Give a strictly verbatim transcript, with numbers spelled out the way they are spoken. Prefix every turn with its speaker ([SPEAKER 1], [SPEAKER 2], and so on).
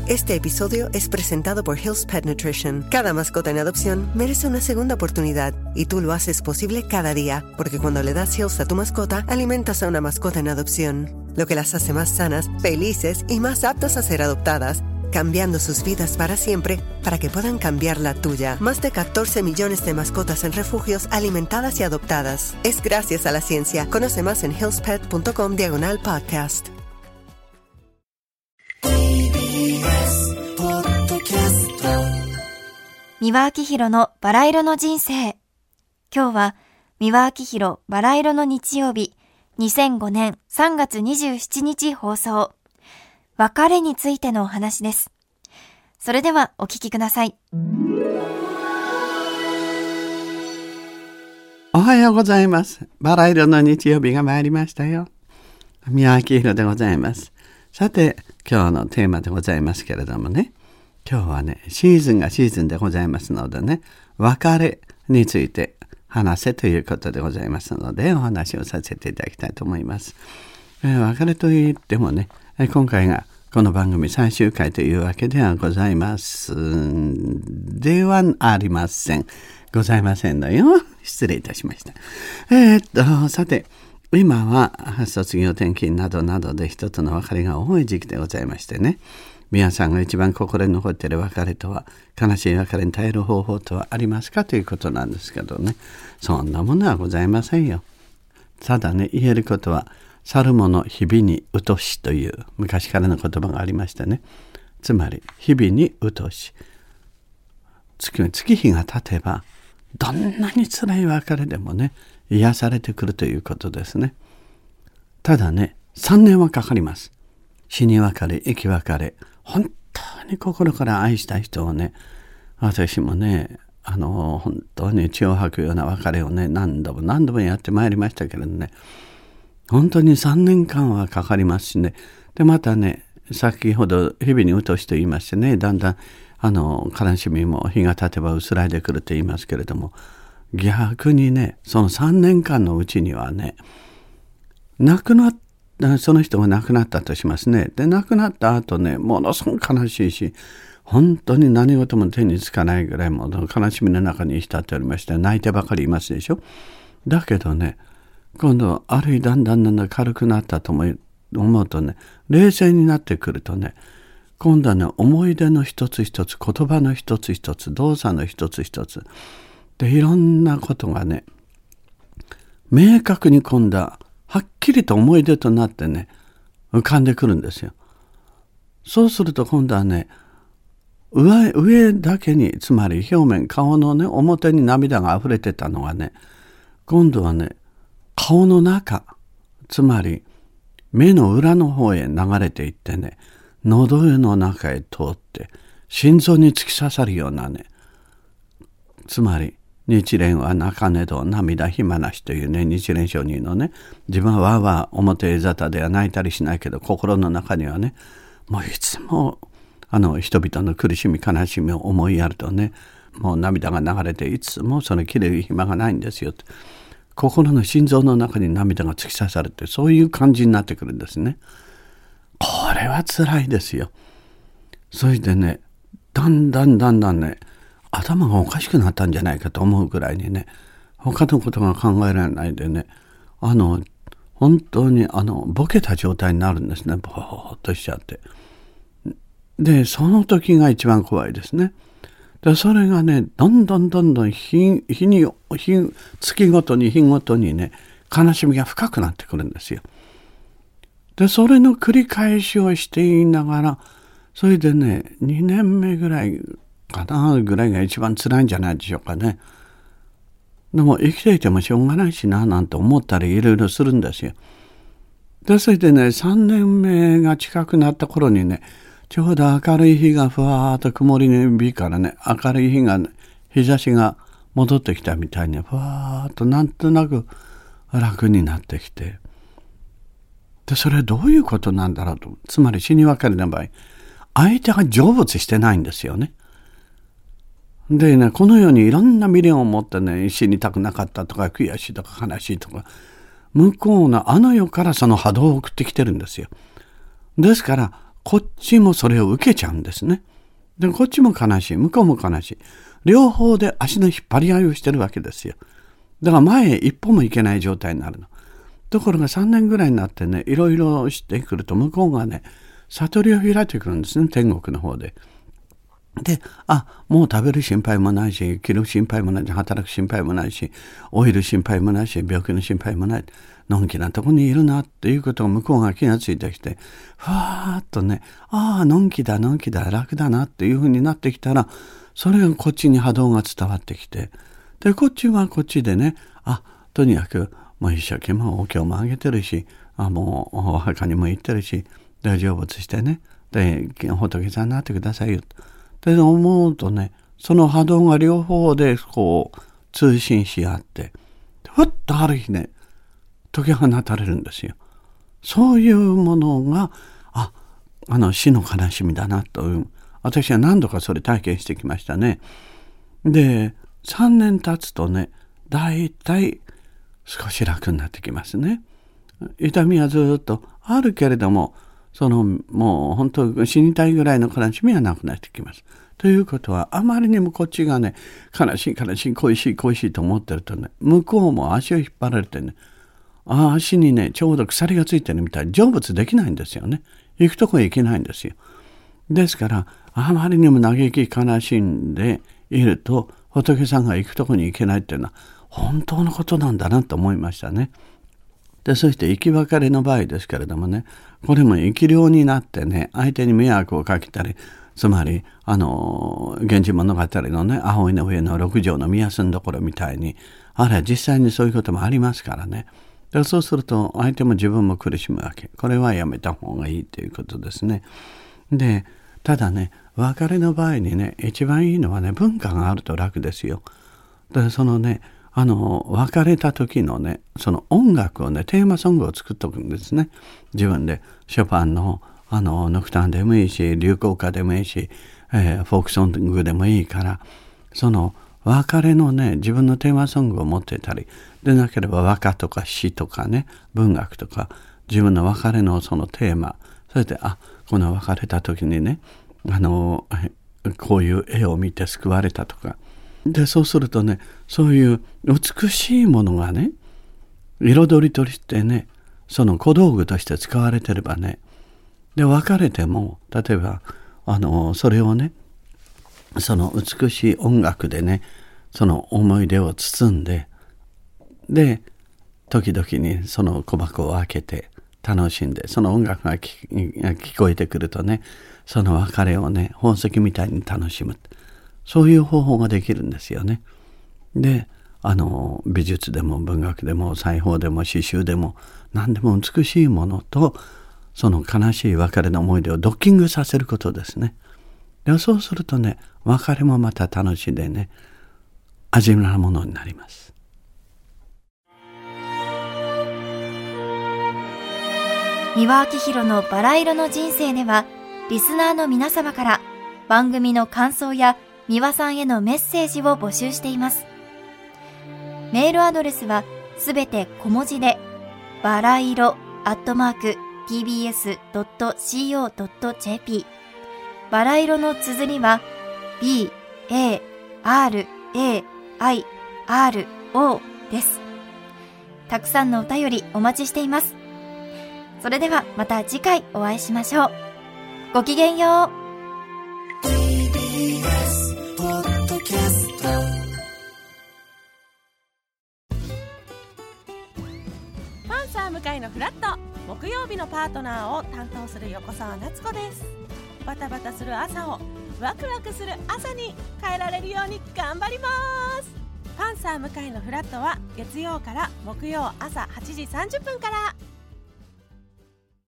[SPEAKER 1] Este episodio es presentado por Hill's Pet Nutrition. Cada mascota en adopción merece una segunda oportunidad y tú lo haces posible cada día, porque cuando le das Hill's a tu mascota, alimentas a una mascota en adopción, lo que las hace más sanas, felices y más aptas a ser adoptadas, cambiando sus vidas para siempre para que puedan cambiar la tuya. Más de catorce millones de mascotas en refugios alimentadas y adoptadas. Es gracias a la ciencia. Conoce más en hillspet.com diagonal podcast.
[SPEAKER 2] 三輪明宏のバラ色の人生。今日は三輪明宏バラ色の日曜日、にせんごねんさんがつにじゅうしちにち放送。別れについてのお話です。それではお聞きください。
[SPEAKER 3] おはようございます。バラ色の日曜日が参りましたよ。三輪明宏でございます。さて、今日のテーマでございますけれどもね、今日はね、シーズンがシーズンでございますのでね、別れについて話せということでございますので、お話をさせていただきたいと思います。えー、別れといってもね、今回がこの番組最終回というわけではございますではありません。ございませんのよ。失礼いたしました。えー、っと、さて、今は卒業転勤などなどで人との別れが多い時期でございましてね、皆さんが一番心に残っている別れとは、悲しい別れに耐える方法とはありますかということなんですけどね、そんなものはございませんよ。ただね、言えることは、去る者日々にうとしという昔からの言葉がありましてね、つまり日々にうとし、月月日が経てばどんなに辛い別れでもね、癒されてくるということですね。ただね、さんねんはかかります。死に別れ、生き別れ、本当に心から愛した人をね、私もね、あの本当に血を吐くような別れをね、何度も何度もやってまいりましたけれどね、本当にさんねんかんはかかりますしね。で、またね、先ほど日々にうとしと言いましてね、だんだんあの悲しみも日が経てば薄らいでくると言いますけれども、逆にね、そのさんねんかんのうちにはね、亡くなったその人が亡くなったとしますね。で、亡くなった後ね、ものすごく悲しいし、本当に何事も手につかないぐらいもう悲しみの中に浸っておりまして、泣いてばかりいますでしょ。だけどね、今度あるいだんだんだんだん軽くなったと思うとね、冷静になってくるとね、今度はね、思い出の一つ一つ、言葉の一つ一つ、動作の一つ一つで、いろんなことがね、明確に今度ははっきりと思い出となってね、浮かんでくるんですよ。そうすると今度はね、上、上だけに、つまり表面、顔のね、表に涙が溢れてたのがね、今度はね、顔の中、つまり目の裏の方へ流れていってね、喉の中へ通って心臓に突き刺さるようなね、つまり日蓮は泣かねど涙暇なしというね、日蓮上人のね、自分はわーわー表沙汰では泣いたりしないけど、心の中にはね、もういつもあの人々の苦しみ悲しみを思いやるとね、もう涙が流れていつもその切れる暇がないんですよと。心の心臓の中に涙が突き刺さるって、そういう感じになってくるんですね。これは辛いですよ。それでね、だんだんだんだんね、頭がおかしくなったんじゃないかと思うぐらいにね、他のことが考えられないでね、あの本当にあのボケた状態になるんですね。ぼーっとしちゃって。で、その時が一番怖いですね。で、それがね、どんどんどんどん日、日に、日、月ごとに日ごとにね、悲しみが深くなってくるんですよ。で、それの繰り返しをしていながら、それでね、にねんめぐらいかな、ぐらいが一番辛いんじゃないでしょうかね。でも生きていてもしょうがないしな、なんて思ったりいろいろするんですよ。で、それでね、さんねんめが近くなった頃にね、ちょうど明るい日がふわーっと曇り日からね、明るい日が、ね、日差しが戻ってきたみたいに、ふわーっとなんとなく楽になってきて、で、それはどういうことなんだろうと。つまり死に別れの場合、相手が成仏してないんですよね。でね、このようにいろんな未練を持ってね、死にたくなかったとか、悔しいとか悲しいとか、向こうのあの世からその波動を送ってきてるんですよ。ですから、 こっちもそれを受けちゃうんですね。でこっちも悲しい、向こうも悲しい。両方で足の引っ張り合いをしてるわけですよ。だから前へ一歩も行けない状態になるの。ところがさんねんぐらいになってね、いろいろしてくると向こうがね、悟りを開いてくるんですね、天国の方で。で、あ、もう食べる心配もないし、着る心配もないし、働く心配もないし、老いる心配もないし、病気の心配もない。のんきなとこにいるなっていうことを向こうが気がついてきて、ふわーっとね、ああ、のんきだ、のんきだ、楽だなっていうふうになってきたら、それがこっちに波動が伝わってきて、で、こっちはこっちでね、あ、とにかく、もう一生懸命お経もあげてるし、あ、もうお墓にも行ってるし、で、成仏してね、で、仏さんになってくださいよ。で、思うとね、その波動が両方でこう、通信し合って、ふっとある日ね、解き放たれるんですよ。そういうものが、あ、あの死の悲しみだなという、私は何度かそれ体験してきましたね。で、さんねん経つとね、だいたい少し楽になってきますね。痛みはずっとあるけれども、そのもう本当死にたいぐらいの悲しみはなくなってきます。ということは、あまりにもこっちがね、悲しい悲しい恋しい恋しいと思ってるとね、向こうも足を引っ張られてね、あ、足にねちょうど鎖がついてるみたいに成仏できないんですよね。行くとこへ行けないんですよ。ですからあまりにも嘆き悲しんでいると、仏さんが行くとこに行けないっていうのは本当のことなんだなと思いましたね。で、そして生き別れの場合ですけれどもね、これも生き量になってね、相手に迷惑をかけたり、つまりあの源氏物語のね、葵の上の六条の宮住どころみたいに、あれは実際にそういうこともありますからね。でそうすると相手も自分も苦しむわけ。これはやめた方がいいということですね。で、ただね、別れの場合にね、一番いいのはね、文化があると楽ですよ。でそのね、あの別れた時のね、その音楽をね、テーマソングを作っておくんですね。自分でショパンのあのノクターンでもいいし、流行歌でもいいし、えー、フォークソングでもいいから、その別れのね、自分のテーマソングを持ってたり、でなければ和歌とか詩とかね、文学とか、自分の別れのそのテーマ、それで、あ、この別れた時にね、あのこういう絵を見て救われたとか、でそうするとね、そういう美しいものがね、彩りとしてね、その小道具として使われてればね、で別れても、例えばあのそれをね、その美しい音楽でね、その思い出を包んで、で時々にその小箱を開けて楽しんで、その音楽が聞こえてくるとね、その別れをね、宝石みたいに楽しむ、そういう方法ができるんですよね。で、あの美術でも文学でも裁縫でも刺繍でも何でも美しいものと、その悲しい別れの思い出をドッキングさせることですね。でそうするとね、別れもまた楽しんでね、味のあるものになります。
[SPEAKER 2] 三輪明宏のバラ色の人生では、リスナーの皆様から番組の感想や三輪さんへのメッセージを募集しています。メールアドレスはすべて小文字で、バラ色アットマーク ティービーエスドットシーオードットジェーピー、バラ色の綴りは ビー エー アール エー アイ アール オー です。たくさんのお便りお待ちしています。それではまた次回お会いしましょう。ごきげんよう。 ティービーエス ポッドキャスト、
[SPEAKER 4] パンサー向井のフラット、木曜日のパートナーを担当する横澤夏子です。バタバタする朝をワクワクする朝に変えられるように頑張ります。パンサー向井のフラットは月曜から木曜朝はちじさんじゅっぷんから。